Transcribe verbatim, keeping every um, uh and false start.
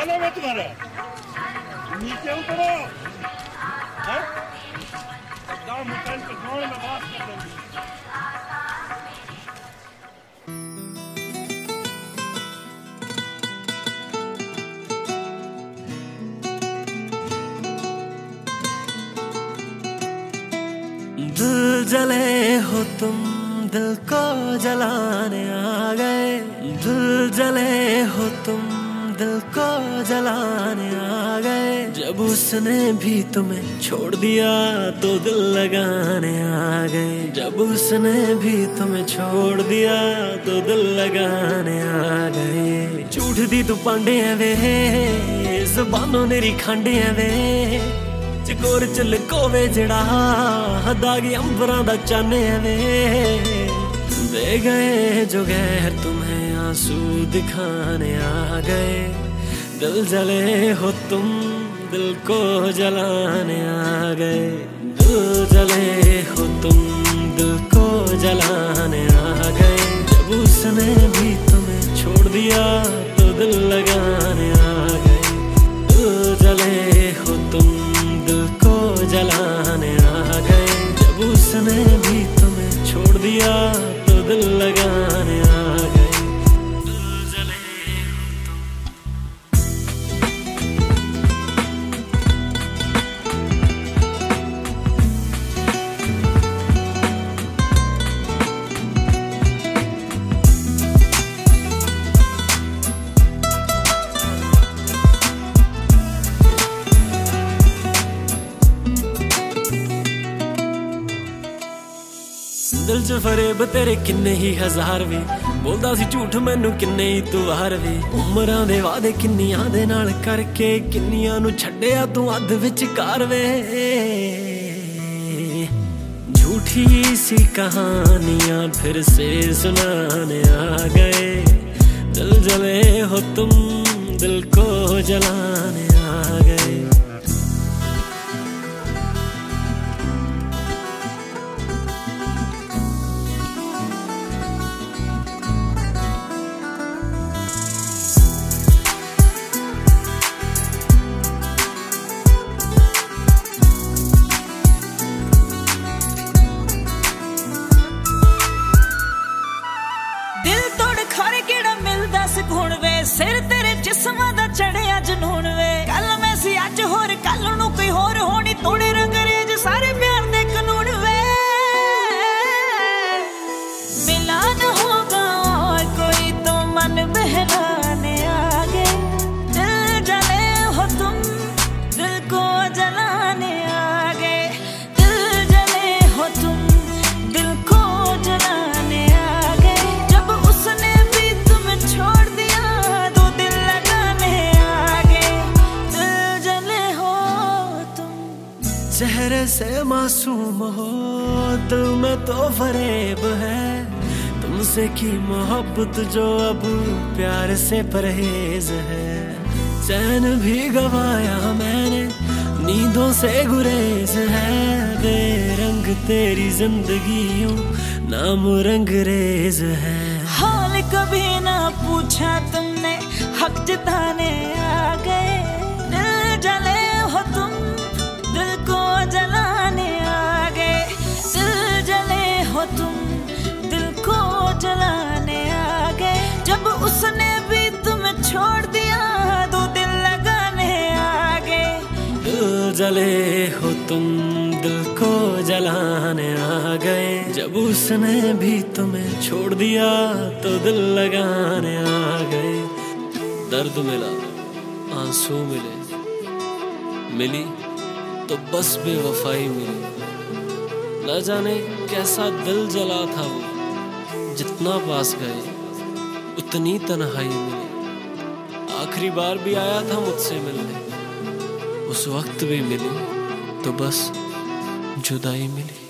नाम है तुम्हारा? नीचे उतरो। हाँ? गाँव मकान के गाँव में बात कर देंगे। दिल जले हो तुम, दिल को जलाने आ गए। दिल जले हो तुम, दिल को जलाने आ गए। जब उसने भी तुम्हें छोड़ दिया तो दिल लगाने आ गए। जब उसने भी तुम्हें छोड़ दिया तो दिल लगाने आ गए। झूठ दी तू पांडे वे, ज़बानों नेरी खांडे वे। चकोर चल कोवे जड़ा दागी अंबरां दा चाने वे। दे गए जो गैर तुम्हें आंसू दिखाने आ गए। दिल जले हो तुम, दिल को जलाने आ गए। दिल जले हो तुम, दिल को जलाने आ गए। जब उसने भी तुम्हें छोड़ दिया तो दिल लगाने आ गए। दिल जले हो तुम, दिल को जलाने आ गए। जब उसने भी तुम्हें छोड़ दिया तो दिल लगाने आ गए। दिल जले हो तुम। दिल च फरेब तेरे किन्ने ही हजार वे। बोलदा सी झूठ मैनू किन्ने ही तू हार वे। उमरां दे वादे किन्नियां दे नाल करके किन्नियां नू छड्डिया तू अध विचकार वे। झूठी सी कहानियां फिर से सुनाने आ गए। दिल जले हो तुम, दिल को जलाने आ गए। सिर तेरे जिस्म दा चढ़िया जनून वे। कल मैं सी अज होर कल नू कोई होर होनी। तोड़े रंगरेज सारे प्यार दे कानून वे। मिला न होगा और कोई तो मन बहलाने आ गए। दिल जले हो तुम, दिल को जलाने आ गए। दिल जले हो तुम, दिल को जलाने आ गए। जब उसने भी तुम्हें छोड़ चेहरे से मासूम हो, दिल में तो फरेब है। तुमसे की मोहब्बत जो अब प्यार से परहेज है। चैन भी गवाया मैंने, नींदों से गुरेज है। बेरंग तेरी जिंदगी यूं नाम रंगरेज है। हाल कभी ना पूछा तुमने, हक जताने आ गए। दिल जले हो तुम, दिल को जलाने आ गए। दिल जले हो तुम, दिल को जलाने आ गए। जब उसने भी तुम्हें छोड़ दिया तो दिल लगाने आ गए। दिल जले हो तुम, दिल को जलाने आ गए। जब उसने भी तुम्हें छोड़ दिया तो दिल लगाने आ गए। दर्द मिला, आंसू मिले, मिली तो बस बेवफाई मिली। न जाने कैसा दिल जला था वो, जितना पास गए उतनी तन्हाई मिली। आखिरी बार भी आया था मुझसे मिलने, उस वक्त भी मिली तो बस जुदाई मिली।